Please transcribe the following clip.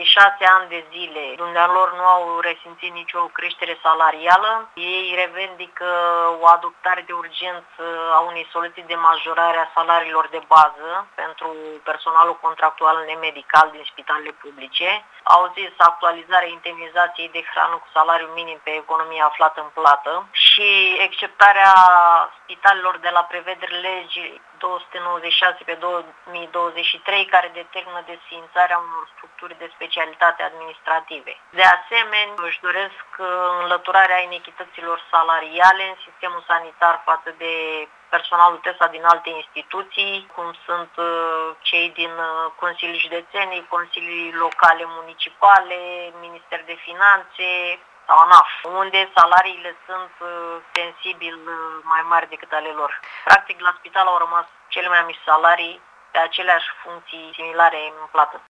de 6 ani de zile, dumnealor nu au resimțit nicio creștere salarială. Ei revendică o adoptare de urgență a unei soluții de majorare a salariilor de bază pentru personalul contractual nemedical din spitalele publice. Au zis actualizarea indemnizației de hrană cu salariu minim pe economia aflată în plată și exceptarea spitalelor de la prevederile legii 296 pe 2023, care determină desființarea unor structuri de specialitate administrative. De asemenea, își doresc înlăturarea inechităților salariale în sistemul sanitar față de personalul TESA din alte instituții, cum sunt cei din Consilii Județene, Consilii Locale Municipale, Minister de Finanțe sau ANAF, unde salariile sunt sensibil mai mari decât ale lor. Practic, la spital au rămas cele mai mici salarii pe aceleași funcții similare în plată.